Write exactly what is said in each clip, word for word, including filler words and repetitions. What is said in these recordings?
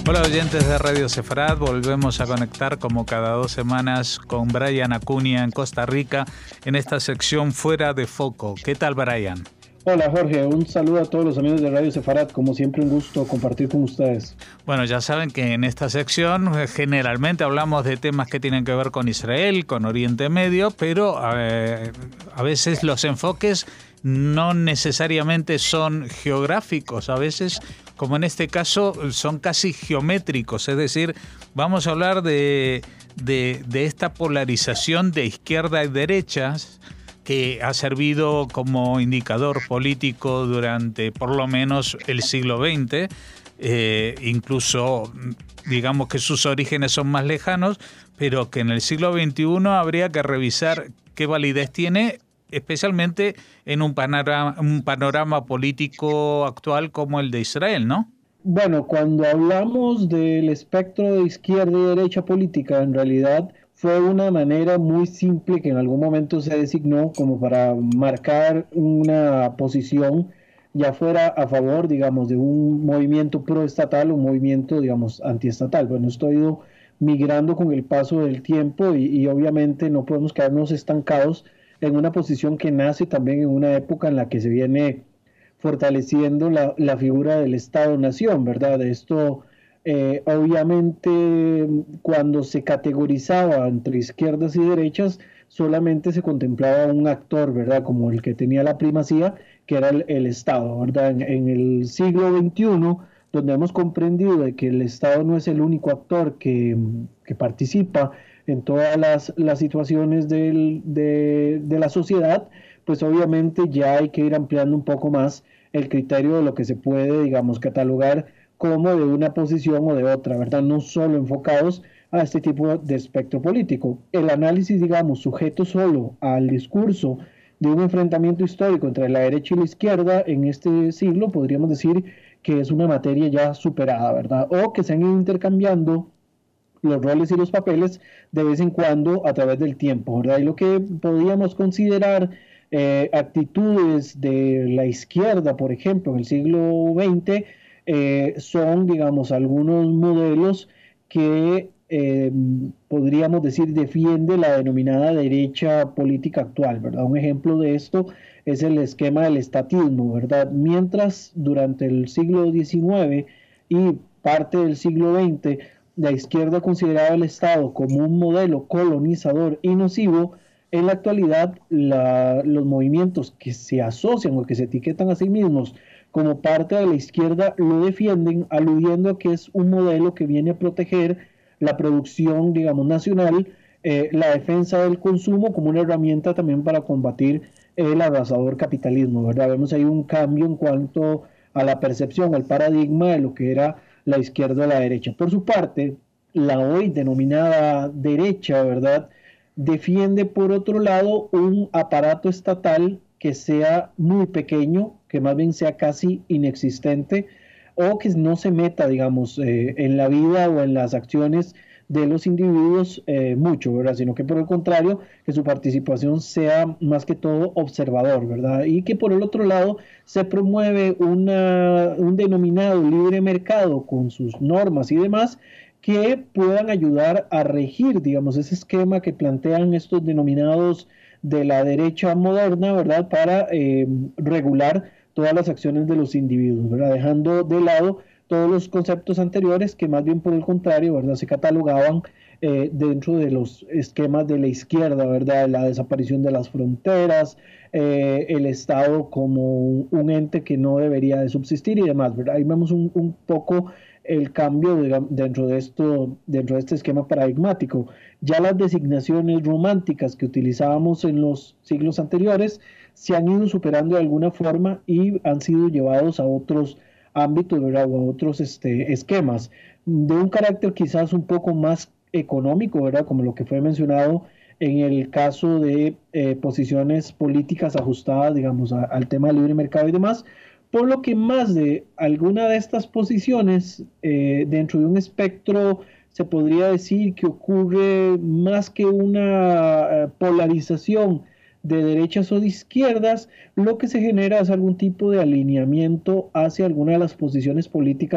Hola oyentes de Radio Sefarad, volvemos a conectar como cada dos semanas con Brian Acuña en Costa Rica en esta sección Fuera de Foco. ¿Qué tal, Brian? Hola Jorge, un saludo a todos los amigos de Radio Sefarad, como siempre un gusto compartir con ustedes. Bueno, ya saben que en esta sección generalmente hablamos de temas que tienen que ver con Israel, con Oriente Medio, pero eh, a veces los enfoques no necesariamente son geográficos, a veces, como en este caso, son casi geométricos, es decir, vamos a hablar de, de, de esta polarización de izquierda y derechas que ha servido como indicador político durante por lo menos el siglo veinte, eh, incluso digamos que sus orígenes son más lejanos, pero que en el siglo veintiuno habría que revisar qué validez tiene, especialmente en un panorama, un panorama político actual como el de Israel, ¿no? Bueno, cuando hablamos del espectro de izquierda y derecha política, en realidad fue una manera muy simple que en algún momento se designó como para marcar una posición, ya fuera a favor, digamos, de un movimiento proestatal o un movimiento, digamos, antiestatal. Bueno, esto ha ido migrando con el paso del tiempo y, y obviamente no podemos quedarnos estancados en una posición que nace también en una época en la que se viene fortaleciendo la, la figura del Estado-Nación, ¿verdad? Esto, eh, obviamente, cuando se categorizaba entre izquierdas y derechas, solamente se contemplaba un actor, ¿verdad? Como el que tenía la primacía, que era el, el Estado, ¿verdad? En, en el siglo veintiuno, donde hemos comprendido de que el Estado no es el único actor que, que participa en todas las, las situaciones del, de, de la sociedad, pues obviamente ya hay que ir ampliando un poco más el criterio de lo que se puede, digamos, catalogar como de una posición o de otra, ¿verdad? No solo enfocados a este tipo de espectro político. El análisis, digamos, sujeto solo al discurso de un enfrentamiento histórico entre la derecha y la izquierda en este siglo, podríamos decir que es una materia ya superada, ¿verdad? O que se han ido intercambiando los roles y los papeles de vez en cuando a través del tiempo, ¿verdad? Y lo que podríamos considerar eh, actitudes de la izquierda, por ejemplo, en el siglo veinte, eh, son, digamos, algunos modelos que eh, podríamos decir defiende la denominada derecha política actual, ¿verdad? Un ejemplo de esto es el esquema del estatismo, ¿verdad? Mientras durante el siglo diecinueve y parte del siglo veinte la izquierda consideraba el Estado como un modelo colonizador y nocivo, en la actualidad la, los movimientos que se asocian o que se etiquetan a sí mismos como parte de la izquierda lo defienden, aludiendo a que es un modelo que viene a proteger la producción, digamos, nacional, eh, la defensa del consumo como una herramienta también para combatir el arrasador capitalismo, ¿verdad? Vemos ahí un cambio en cuanto a la percepción, al paradigma de lo que era la izquierda o la derecha. Por su parte, la hoy denominada derecha, ¿verdad?, defiende por otro lado un aparato estatal que sea muy pequeño, que más bien sea casi inexistente, o que no se meta, digamos, eh, en la vida o en las acciones de los individuos eh, mucho, ¿verdad? Sino que por el contrario, que su participación sea más que todo observador, ¿verdad? Y que por el otro lado se promueve una, un denominado libre mercado con sus normas y demás que puedan ayudar a regir, digamos, ese esquema que plantean estos denominados de la derecha moderna, ¿verdad? Para eh, regular todas las acciones de los individuos, ¿verdad? Dejando de lado todos los conceptos anteriores que más bien por el contrario, ¿verdad?, se catalogaban eh, dentro de los esquemas de la izquierda, ¿verdad?, la desaparición de las fronteras, eh, el Estado como un, un ente que no debería de subsistir y demás, ¿verdad? Ahí vemos un, un poco el cambio digamos, dentro de esto, dentro de este esquema paradigmático. Ya las designaciones románticas que utilizábamos en los siglos anteriores se han ido superando de alguna forma y han sido llevados a otros ámbitos, ¿verdad?, o a otros este, esquemas de un carácter quizás un poco más económico, ¿verdad?, como lo que fue mencionado en el caso de eh, posiciones políticas ajustadas, digamos, a, al tema del libre mercado y demás, por lo que más de alguna de estas posiciones eh, dentro de un espectro se podría decir que ocurre más que una eh, polarización de derechas o de izquierdas, lo que se genera es algún tipo de alineamiento hacia alguna de las posiciones políticas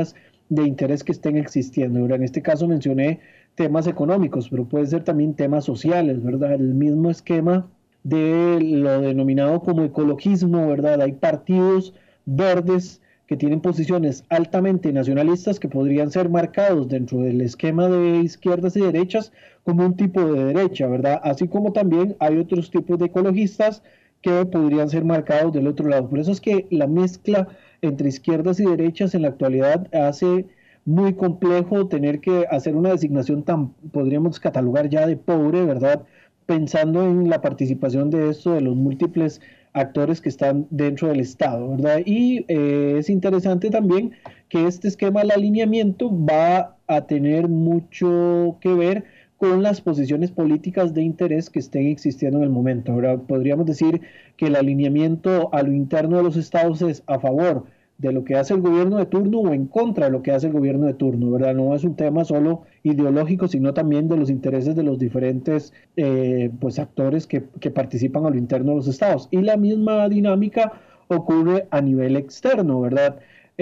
de interés que estén existiendo, ¿verdad? En este caso mencioné temas económicos, pero puede ser también temas sociales, ¿verdad? El mismo esquema de lo denominado como ecologismo, ¿verdad? Hay partidos verdes que tienen posiciones altamente nacionalistas que podrían ser marcados dentro del esquema de izquierdas y derechas como un tipo de derecha, ¿verdad? Así como también hay otros tipos de ecologistas que podrían ser marcados del otro lado. Por eso es que la mezcla entre izquierdas y derechas en la actualidad hace muy complejo tener que hacer una designación tan, podríamos catalogar ya de pobre, ¿verdad? Pensando en la participación de esto, de los múltiples actores que están dentro del Estado, ¿verdad? Y eh, es interesante también que este esquema del alineamiento va a tener mucho que ver con las posiciones políticas de interés que estén existiendo en el momento, ¿verdad? Podríamos decir que el alineamiento a lo interno de los estados es a favor de lo que hace el gobierno de turno o en contra de lo que hace el gobierno de turno, ¿verdad? No es un tema solo ideológico, sino también de los intereses de los diferentes eh, pues actores que, que participan a lo interno de los estados. Y la misma dinámica ocurre a nivel externo, ¿verdad?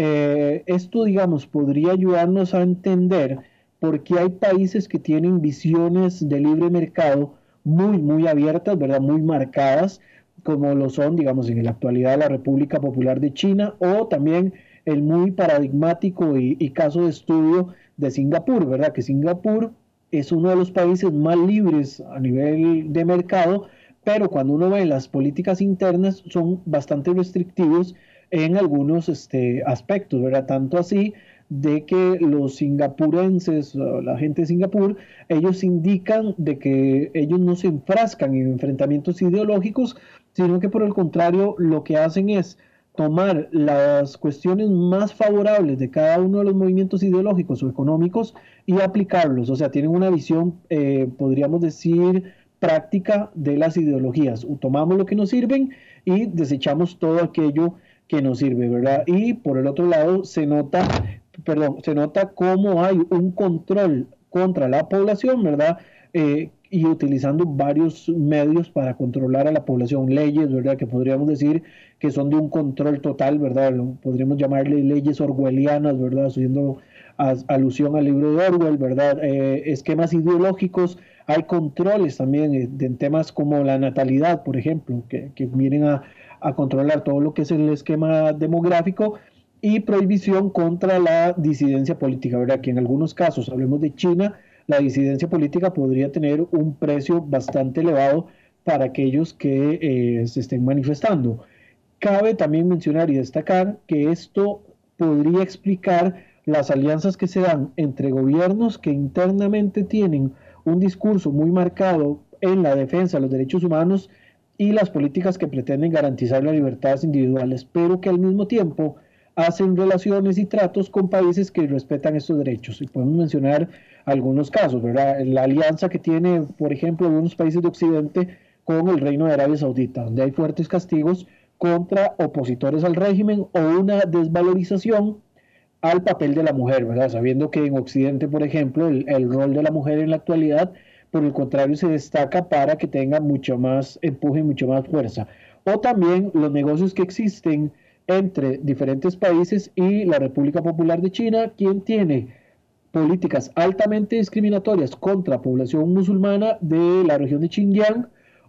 Eh, esto, digamos, podría ayudarnos a entender por qué hay países que tienen visiones de libre mercado muy, muy abiertas, ¿verdad? Muy marcadas, como lo son, digamos, en la actualidad la República Popular de China o también el muy paradigmático y, y caso de estudio de Singapur, ¿verdad? Que Singapur es uno de los países más libres a nivel de mercado, pero cuando uno ve las políticas internas son bastante restrictivos en algunos este, aspectos, ¿verdad? Tanto así de que los singapurenses, la gente de Singapur, ellos indican de que ellos no se enfrascan en enfrentamientos ideológicos, sino que por el contrario lo que hacen es tomar las cuestiones más favorables de cada uno de los movimientos ideológicos o económicos y aplicarlos, o sea, tienen una visión, eh, podríamos decir, práctica de las ideologías. Tomamos lo que nos sirven y desechamos todo aquello que nos sirve, ¿verdad? Y por el otro lado se nota, perdón, se nota cómo hay un control contra la población, ¿verdad? Eh, y utilizando varios medios para controlar a la población, leyes, ¿verdad? Que podríamos decir que son de un control total, ¿verdad? Podríamos llamarle leyes orwellianas, ¿verdad? Haciendo alusión al libro de Orwell, ¿verdad? Eh, esquemas ideológicos, hay controles también en temas como la natalidad, por ejemplo, que, que vienen a, a controlar todo lo que es el esquema demográfico y prohibición contra la disidencia política, ¿verdad? Que en algunos casos, hablemos de China, la disidencia política podría tener un precio bastante elevado para aquellos que eh, se estén manifestando. Cabe también mencionar y destacar que esto podría explicar las alianzas que se dan entre gobiernos que internamente tienen un discurso muy marcado en la defensa de los derechos humanos y las políticas que pretenden garantizar las libertades individuales, pero que al mismo tiempo hacen relaciones y tratos con países que respetan estos derechos. Y podemos mencionar algunos casos, ¿verdad? La alianza que tiene, por ejemplo, algunos países de Occidente con el Reino de Arabia Saudita, donde hay fuertes castigos contra opositores al régimen o una desvalorización al papel de la mujer, ¿verdad? Sabiendo que en Occidente, por ejemplo, el, el rol de la mujer en la actualidad, por el contrario, se destaca para que tenga mucho más empuje, mucho más fuerza. O también los negocios que existen entre diferentes países y la República Popular de China, quien tiene políticas altamente discriminatorias contra población musulmana de la región de Xinjiang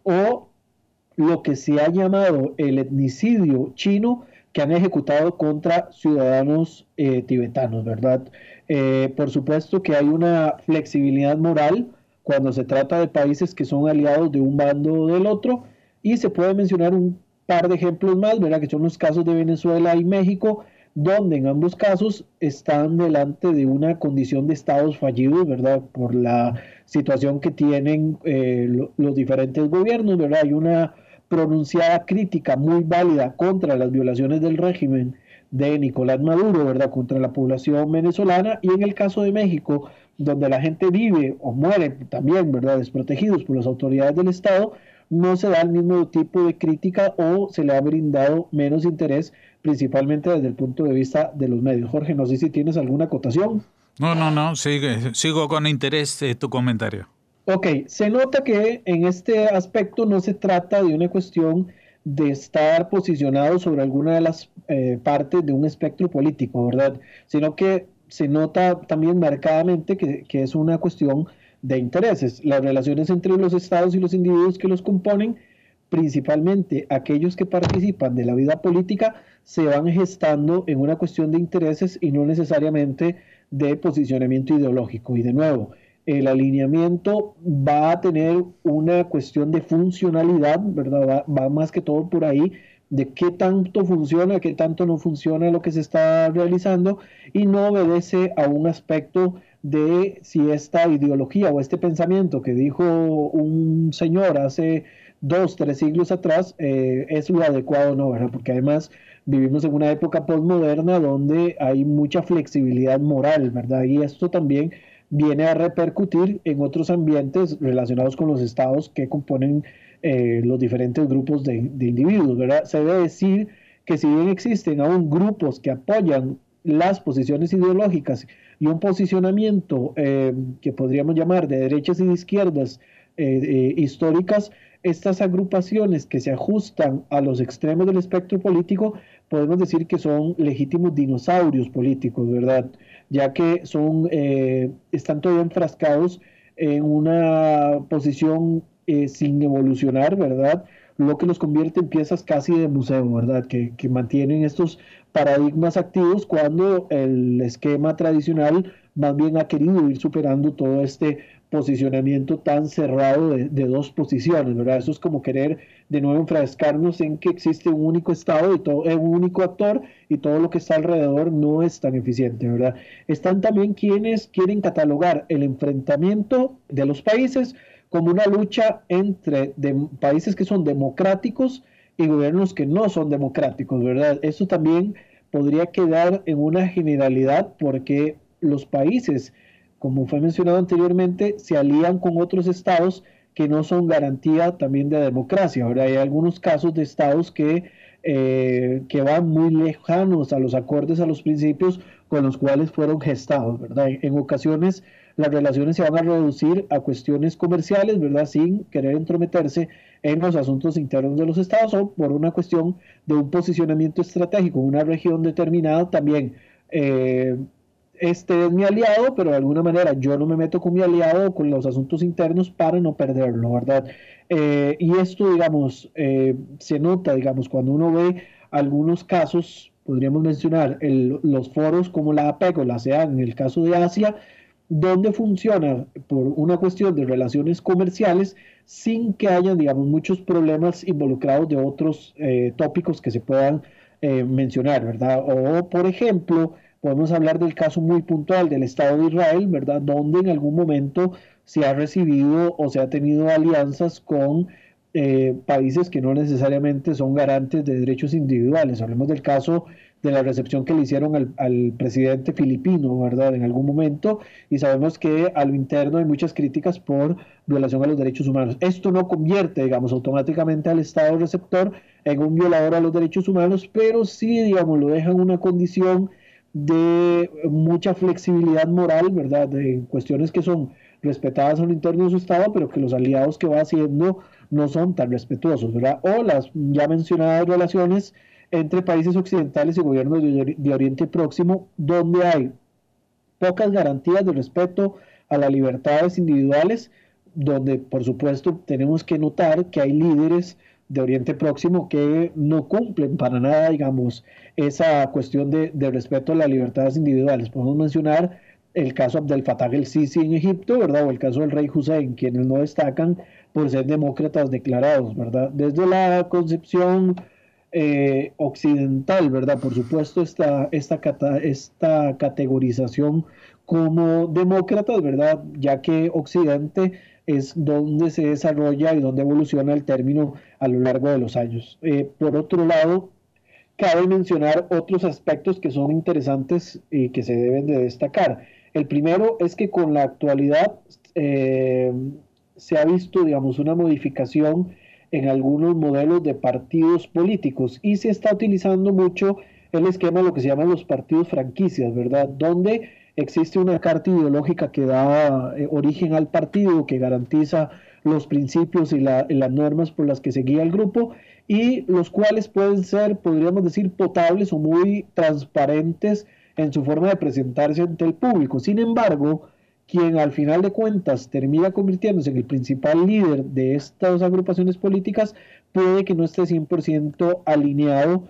o lo que se ha llamado el etnicidio chino que han ejecutado contra ciudadanos eh, tibetanos, ¿verdad? Eh, por supuesto que hay una flexibilidad moral cuando se trata de países que son aliados de un bando o del otro, y se puede mencionar un par de ejemplos más, ¿verdad? Que son los casos de Venezuela y México, donde en ambos casos están delante de una condición de estados fallidos, ¿verdad? Por la situación que tienen eh, lo, los diferentes gobiernos, ¿verdad? Hay una pronunciada crítica muy válida contra las violaciones del régimen de Nicolás Maduro, ¿verdad? Contra la población venezolana, y en el caso de México, donde la gente vive o muere también, ¿verdad? Desprotegidos por las autoridades del Estado, no se da el mismo tipo de crítica o se le ha brindado menos interés, principalmente desde el punto de vista de los medios. Jorge, no sé si tienes alguna acotación. No, no, no, sigue, sigo con interés eh, tu comentario. Ok, se nota que en este aspecto no se trata de una cuestión de estar posicionado sobre alguna de las eh, partes de un espectro político, ¿verdad? Sino que se nota también marcadamente que, que es una cuestión de intereses. Las relaciones entre los estados y los individuos que los componen, principalmente aquellos que participan de la vida política, se van gestando en una cuestión de intereses y no necesariamente de posicionamiento ideológico. Y de nuevo, el alineamiento va a tener una cuestión de funcionalidad, ¿verdad? Va, va más que todo por ahí, de qué tanto funciona, qué tanto no funciona lo que se está realizando, y no obedece a un aspecto de si esta ideología o este pensamiento que dijo un señor hace dos, tres siglos atrás eh, es lo adecuado o no, ¿verdad? Porque además vivimos en una época postmoderna donde hay mucha flexibilidad moral, ¿verdad? Y esto también viene a repercutir en otros ambientes relacionados con los estados que componen eh, los diferentes grupos de, de individuos, ¿verdad? Se debe decir que si bien existen aún grupos que apoyan las posiciones ideológicas y un posicionamiento eh, que podríamos llamar de derechas y de izquierdas eh, eh, históricas, estas agrupaciones que se ajustan a los extremos del espectro político, podemos decir que son legítimos dinosaurios políticos, ¿verdad? Ya que son, eh, están todavía enfrascados en una posición eh, sin evolucionar, ¿verdad? Lo que los convierte en piezas casi de museo, ¿verdad? Que, que mantienen estos paradigmas activos cuando el esquema tradicional más bien ha querido ir superando todo este posicionamiento tan cerrado de, de dos posiciones, ¿verdad? Eso es como querer de nuevo enfrascarnos en que existe un único estado y todo, eh, un único actor y todo lo que está alrededor no es tan eficiente, ¿verdad? Están también quienes quieren catalogar el enfrentamiento de los países como una lucha entre de, países que son democráticos y gobiernos que no son democráticos, ¿verdad? Eso también podría quedar en una generalidad porque los países, como fue mencionado anteriormente, se alían con otros estados que no son garantía también de democracia. Ahora hay algunos casos de estados que, eh, que van muy lejanos a los acordes, a los principios con los cuales fueron gestados, ¿verdad? En ocasiones las relaciones se van a reducir a cuestiones comerciales, ¿verdad? Sin querer entrometerse en los asuntos internos de los estados o por una cuestión de un posicionamiento estratégico en una región determinada también. Eh, este es mi aliado, pero de alguna manera yo no me meto con mi aliado o con los asuntos internos para no perderlo, ¿verdad? Eh, y esto, digamos, eh, se nota, digamos, cuando uno ve algunos casos, podríamos mencionar el, los foros como la APEC o la ASEAN, en el caso de Asia, donde funciona por una cuestión de relaciones comerciales sin que haya, digamos, muchos problemas involucrados de otros eh, tópicos que se puedan eh, mencionar, ¿verdad? O, por ejemplo, podemos hablar del caso muy puntual del Estado de Israel, ¿verdad? Donde en algún momento se ha recibido o se ha tenido alianzas con eh, países que no necesariamente son garantes de derechos individuales. Hablemos del caso de la recepción que le hicieron al, al presidente filipino, ¿verdad? En algún momento, y sabemos que a lo interno hay muchas críticas por violación a los derechos humanos. Esto no convierte, digamos, automáticamente al Estado receptor en un violador a los derechos humanos, pero sí, digamos, lo deja en una condición de mucha flexibilidad moral, ¿verdad? De cuestiones que son respetadas a lo interno de su Estado, pero que los aliados que va haciendo no son tan respetuosos, ¿verdad? O las ya mencionadas relaciones entre países occidentales y gobiernos de, de Oriente Próximo, donde hay pocas garantías de respeto a las libertades individuales, donde por supuesto tenemos que notar que hay líderes de Oriente Próximo que no cumplen para nada, digamos, esa cuestión de, de respeto a las libertades individuales. Podemos mencionar el caso Abdel Fattah el-Sisi en Egipto, ¿verdad? O el caso del rey Hussein, quienes no destacan por ser demócratas declarados, ¿verdad? Desde la concepción eh, occidental, ¿verdad? Por supuesto, esta, esta, cata, esta categorización como demócratas, ¿verdad? Ya que Occidente es donde se desarrolla y donde evoluciona el término a lo largo de los años. Eh, por otro lado, cabe mencionar otros aspectos que son interesantes y que se deben de destacar. El primero es que con la actualidad eh, se ha visto, digamos, una modificación en algunos modelos de partidos políticos y se está utilizando mucho el esquema de lo que se llaman los partidos franquicias, ¿verdad? Donde existe una carta ideológica que da eh, origen al partido, que garantiza los principios y, la, y las normas por las que se guía el grupo, y los cuales pueden ser, podríamos decir, potables o muy transparentes en su forma de presentarse ante el público. Sin embargo, quien al final de cuentas termina convirtiéndose en el principal líder de estas agrupaciones políticas puede que no esté cien por ciento alineado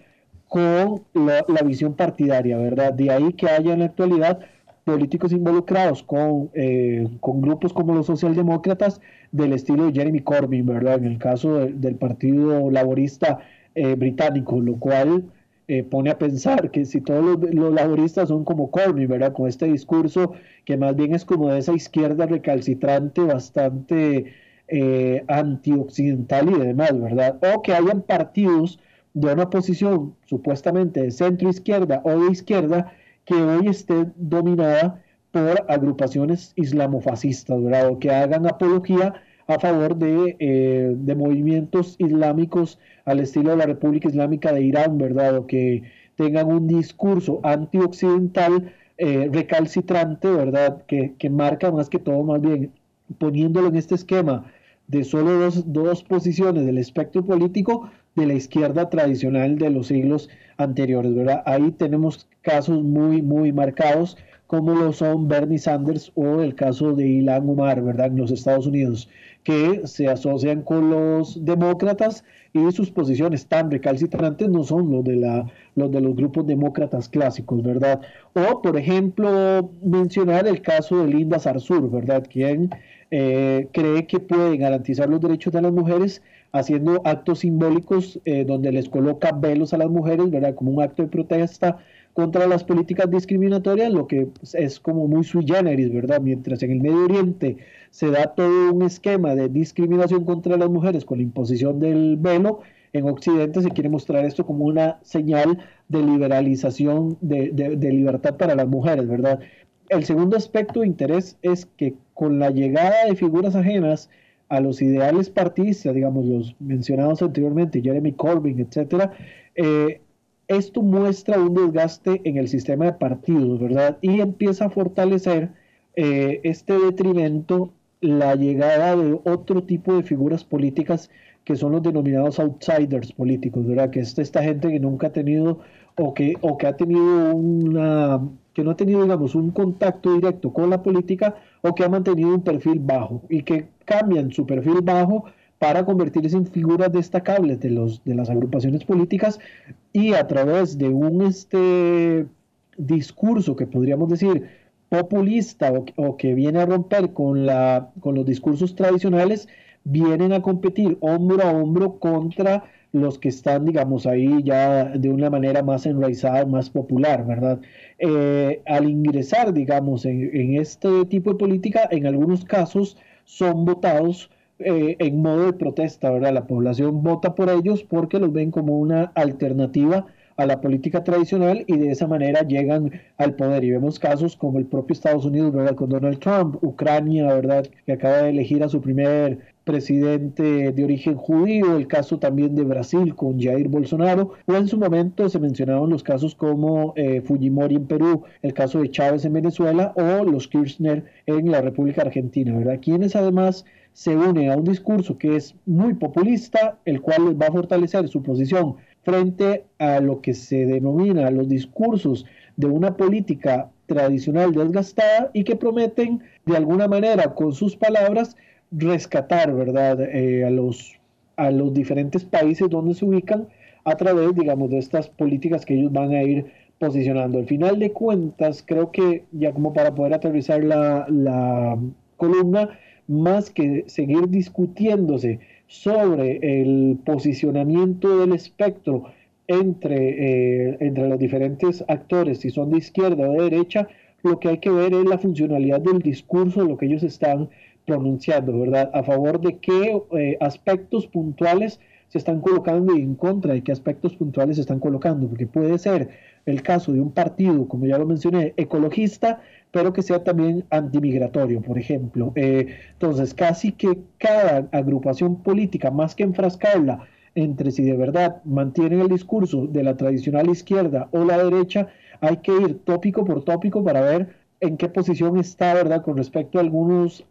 con la, la visión partidaria, ¿verdad? De ahí que haya en la actualidad políticos involucrados con, eh, con grupos como los socialdemócratas del estilo de Jeremy Corbyn, ¿verdad? En el caso de, del Partido Laborista eh, británico, lo cual eh, pone a pensar que si todos los, los laboristas son como Corbyn, ¿verdad? Con este discurso que más bien es como de esa izquierda recalcitrante, bastante eh, antioccidental y demás, ¿verdad? O que hayan partidos de una posición supuestamente de centro izquierda o de izquierda que hoy esté dominada por agrupaciones islamofascistas, ¿verdad? O que hagan apología a favor de, eh, de movimientos islámicos al estilo de la República Islámica de Irán, ¿verdad? O que tengan un discurso antioccidental eh, recalcitrante, ¿verdad? Que, que marca más que todo, más bien, poniéndolo en este esquema de solo dos, dos posiciones del espectro político de la izquierda tradicional de los siglos anteriores, ¿verdad? Ahí tenemos casos muy, muy marcados, como lo son Bernie Sanders o el caso de Ilhan Omar, ¿verdad? En los Estados Unidos, que se asocian con los demócratas y sus posiciones tan recalcitrantes no son los de, la, los de los grupos demócratas clásicos, ¿verdad? O, por ejemplo, mencionar el caso de Linda Sarsour, ¿verdad? Quien eh, cree que puede garantizar los derechos de las mujeres haciendo actos simbólicos eh, donde les coloca velos a las mujeres, ¿verdad? Como un acto de protesta contra las políticas discriminatorias, lo que es como muy sui generis, ¿verdad? Mientras en el Medio Oriente se da todo un esquema de discriminación contra las mujeres con la imposición del velo, en Occidente se quiere mostrar esto como una señal de liberalización, de, de, de libertad para las mujeres, ¿verdad? El segundo aspecto de interés es que con la llegada de figuras ajenas a los ideales partidistas, digamos, los mencionados anteriormente, Jeremy Corbyn, etcétera, eh, esto muestra un desgaste en el sistema de partidos, ¿verdad? Y empieza a fortalecer eh, este detrimento, la llegada de otro tipo de figuras políticas que son los denominados outsiders políticos, ¿verdad? Que es esta gente que nunca ha tenido o que, o que ha tenido una, que no ha tenido, digamos, un contacto directo con la política o que ha mantenido un perfil bajo y que cambian su perfil bajo para convertirse en figuras destacables de, los, de las agrupaciones políticas y a través de un este, discurso que podríamos decir populista o, o que viene a romper con, la, con los discursos tradicionales, vienen a competir hombro a hombro contra los que están, digamos, ahí ya de una manera más enraizada, más popular, ¿verdad? Eh, al ingresar, digamos, en, en este tipo de política, en algunos casos son votados Eh, en modo de protesta, ¿verdad? La población vota por ellos porque los ven como una alternativa a la política tradicional y de esa manera llegan al poder. Y vemos casos como el propio Estados Unidos, ¿verdad? Con Donald Trump, Ucrania, ¿verdad? Que acaba de elegir a su primer presidente de origen judío, el caso también de Brasil con Jair Bolsonaro, o en su momento se mencionaron los casos como eh, Fujimori en Perú, el caso de Chávez en Venezuela o los Kirchner en la República Argentina, ¿verdad? Quienes además se unen a un discurso que es muy populista, el cual les va a fortalecer su posición frente a lo que se denomina los discursos de una política tradicional desgastada y que prometen de alguna manera con sus palabras rescatar, ¿verdad?, eh, a los, a los diferentes países donde se ubican a través, digamos, de estas políticas que ellos van a ir posicionando. Al final de cuentas, creo que ya como para poder aterrizar la, la columna, más que seguir discutiéndose sobre el posicionamiento del espectro entre, eh, entre los diferentes actores, si son de izquierda o de derecha, lo que hay que ver es la funcionalidad del discurso, lo que ellos están pronunciando, ¿verdad? A favor de qué eh, aspectos puntuales se están colocando y en contra de qué aspectos puntuales se están colocando, porque puede ser el caso de un partido, como ya lo mencioné, ecologista, pero que sea también antimigratorio, por ejemplo. Eh, entonces, casi que cada agrupación política, más que enfrascarla entre si de verdad mantienen el discurso de la tradicional izquierda o la derecha, hay que ir tópico por tópico para ver en qué posición está, ¿verdad?, con respecto a algunos aspectos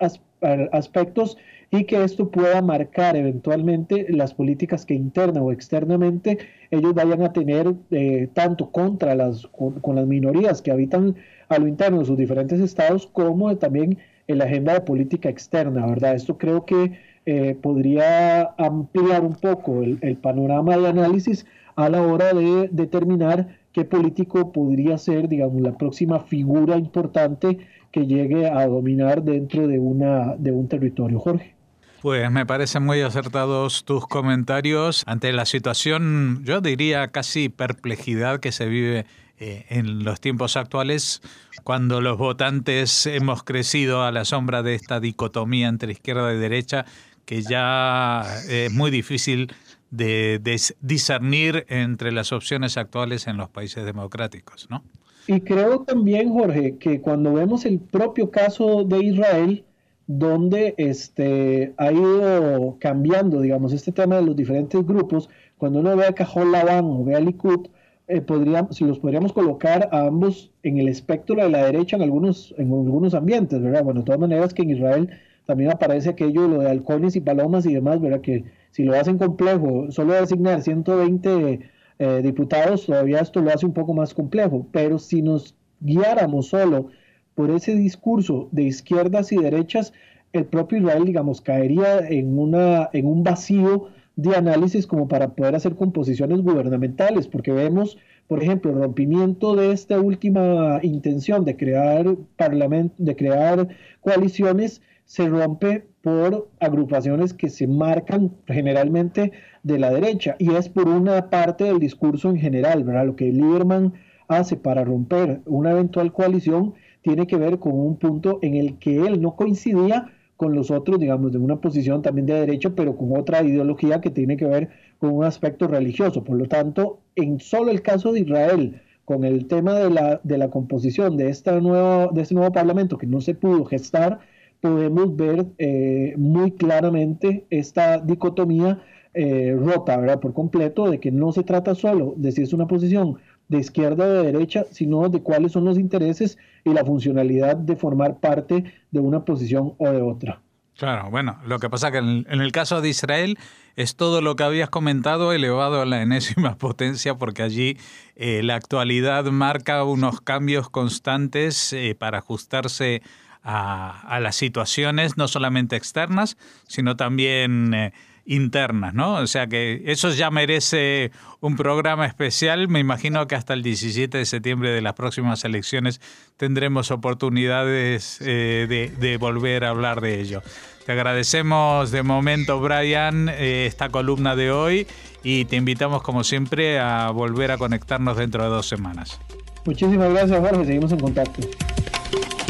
aspectos y que esto pueda marcar eventualmente las políticas que interna o externamente ellos vayan a tener eh, tanto contra las, con, con las minorías que habitan a lo interno de sus diferentes estados, como también en la agenda de política externa, ¿verdad? Esto creo que eh, podría ampliar un poco el, el panorama de análisis a la hora de determinar qué político podría ser, digamos, la próxima figura importante que llegue a dominar dentro de, una, de un territorio, Jorge. Pues me parecen muy acertados tus comentarios ante la situación, yo diría casi perplejidad que se vive eh, en los tiempos actuales, cuando los votantes hemos crecido a la sombra de esta dicotomía entre izquierda y derecha, que ya es muy difícil de, de discernir entre las opciones actuales en los países democráticos, ¿no? Y creo también, Jorge, que cuando vemos el propio caso de Israel, donde este, ha ido cambiando, digamos, este tema de los diferentes grupos, cuando uno ve a Cajol Labán o ve a Likud, eh, podríamos, si los podríamos colocar a ambos en el espectro de la derecha en algunos, en algunos ambientes, ¿verdad? Bueno, de todas maneras que en Israel también aparece aquello, lo de halcones y palomas y demás, ¿verdad? Que si lo hacen complejo, solo designar ciento veinte eh, diputados, todavía esto lo hace un poco más complejo, pero si nos guiáramos solo por ese discurso de izquierdas y derechas, el propio Israel, digamos, caería en, una, en un vacío de análisis como para poder hacer composiciones gubernamentales, porque vemos, por ejemplo, el rompimiento de esta última intención de crear parlamento, de crear coaliciones, se rompe por agrupaciones que se marcan generalmente de la derecha, y es por una parte del discurso en general, ¿verdad? Lo que Lieberman hace para romper una eventual coalición tiene que ver con un punto en el que él no coincidía con los otros, digamos, de una posición también de derecha, pero con otra ideología que tiene que ver con un aspecto religioso. Por lo tanto, en solo el caso de Israel, con el tema de la, de la composición de, esta nueva, de este nuevo parlamento que no se pudo gestar, podemos ver eh, muy claramente esta dicotomía eh, rota, ¿verdad? Por completo, de que no se trata solo de si es una posición de izquierda o de derecha, sino de cuáles son los intereses y la funcionalidad de formar parte de una posición o de otra. Claro, bueno, lo que pasa que en, en el caso de Israel es todo lo que habías comentado elevado a la enésima potencia, porque allí eh, la actualidad marca unos cambios constantes eh, para ajustarse a, a las situaciones, no solamente externas, sino también eh, internas, ¿no? O sea que eso ya merece un programa especial. Me imagino que hasta el diecisiete de septiembre de las próximas elecciones tendremos oportunidades eh, de, de volver a hablar de ello. Te agradecemos de momento, Brian, eh, esta columna de hoy, y te invitamos como siempre a volver a conectarnos dentro de dos semanas. Muchísimas gracias, Jorge. Seguimos en contacto.